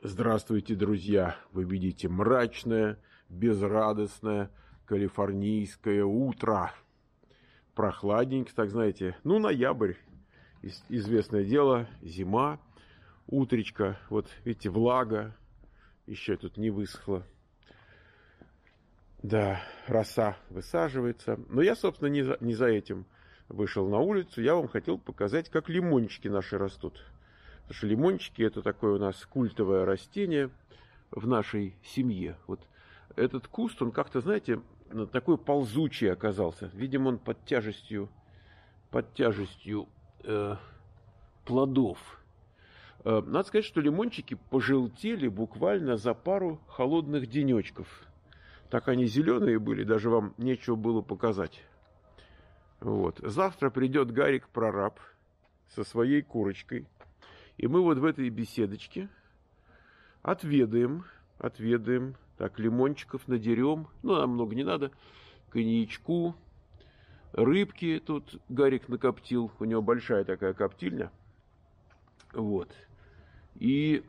Здравствуйте, друзья! Вы видите мрачное, безрадостное калифорнийское утро. Прохладненько, так знаете. Ну, ноябрь. Известное дело, зима, утречко. Вот, видите, влага. Еще тут не высохла. Да, роса высаживается. Но я, собственно, не за этим вышел на улицу. Я вам хотел показать, как лимончики наши растут. Потому что лимончики — это такое у нас культовое растение в нашей семье. Вот этот куст, он как-то, знаете, такой ползучий оказался. Видимо, он под тяжестью плодов. Надо сказать, что лимончики пожелтели буквально за пару холодных денечков. Так они зеленые были, даже вам нечего было показать. Вот. Завтра придет Гарик-прораб со своей курочкой. И мы вот в этой беседочке отведаем, так, лимончиков надерем, ну, нам много не надо, коньячку, рыбки тут Гарик накоптил, у него большая такая коптильня, вот, и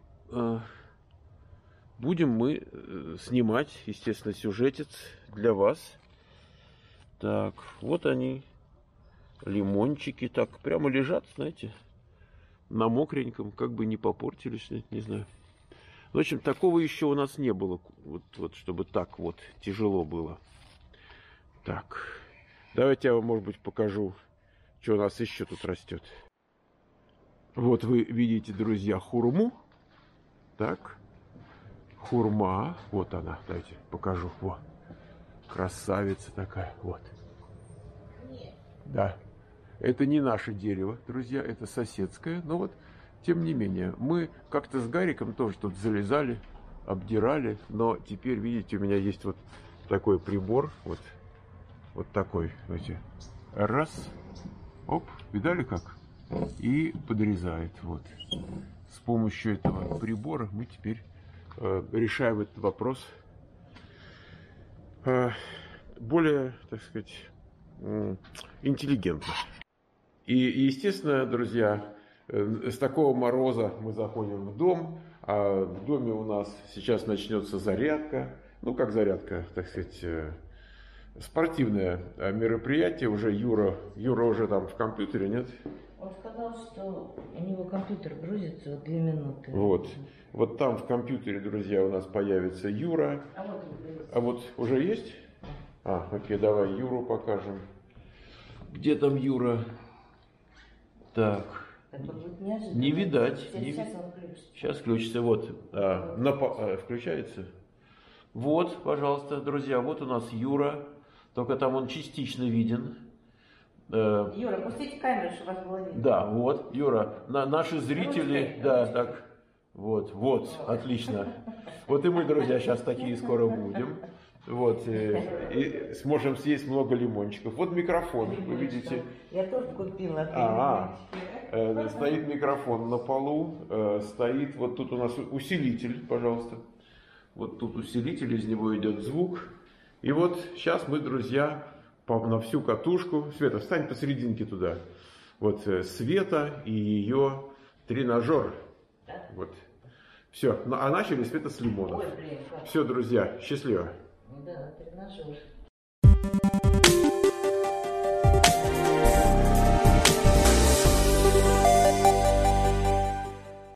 будем мы снимать, естественно, сюжетец для вас. Так, вот они, лимончики, так, прямо лежат, знаете, на мокреньком, как бы не попортились, не знаю. В общем, такого еще у нас не было, вот чтобы так вот тяжело было. Так, давайте я вам, может быть, покажу, что у нас еще тут растет. Вот вы видите, друзья, хурму. Так, хурма, вот она, давайте покажу. Вот, красавица такая, вот. Да. Это не наше дерево, друзья, это соседское. Но вот, тем не менее, мы как-то с Гариком тоже тут залезали, обдирали. Но теперь, видите, у меня есть вот такой прибор. Вот такой, знаете. Раз. Оп, видали как? И подрезает. Вот. С помощью этого прибора мы теперь решаем этот вопрос более, так сказать, интеллигентно. И, естественно, друзья, с такого мороза мы заходим в дом, а в доме у нас сейчас начнется зарядка. Ну, как зарядка, так сказать, спортивное мероприятие. Уже Юра уже там в компьютере, нет? Он сказал, что у него компьютер грузится в 2 минуты. Вот там в компьютере, друзья, у нас появится Юра. А вот уже есть? Окей, давай Юру покажем. Где там Юра? Так, не видать. Сейчас включится. Вот, включается. Вот, пожалуйста, друзья, вот у нас Юра. Только там он частично виден. Юра, пустите камеру, чтобы вас было видно. Да, вот, Юра, наши зрители, да, так, вот, отлично. Вот и мы, друзья, сейчас такие скоро будем. Вот, и сможем съесть много лимончиков. Вот микрофон, вы видите. Я тоже купила. Стоит микрофон на полу, стоит, вот тут у нас усилитель, пожалуйста. Вот тут усилитель, из него идет звук. И вот сейчас мы, друзья, на всю катушку. Света, встань посерединке туда. Вот Света и ее тренажер. Вот. Все, а начали Света с лимонов. Все, друзья, счастливо. Да, тренажер.